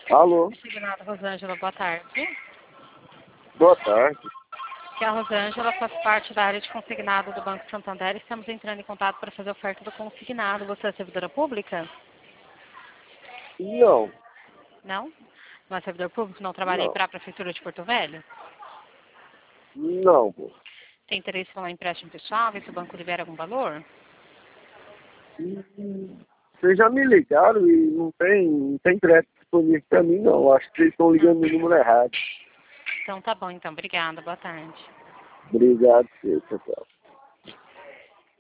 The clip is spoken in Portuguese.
Alô? Consignado Rosângela, boa tarde. Boa tarde. Aqui é a Rosângela, faz parte da área de consignado do Banco Santander. Estamos entrando em contato para fazer oferta do consignado. Você é servidora pública? Não, Não? Não é servidor público? Não trabalhei não, para a Prefeitura de Porto Velho? não, pô. Tem interesse em um empréstimo pessoal? Ver se o banco libera algum valor? Vocês já me ligaram e não tem crédito disponível pra mim, não. Acho que vocês estão ligando no número errado. Então tá bom, então. Obrigada. Boa tarde. Obrigado, tchau, tchau.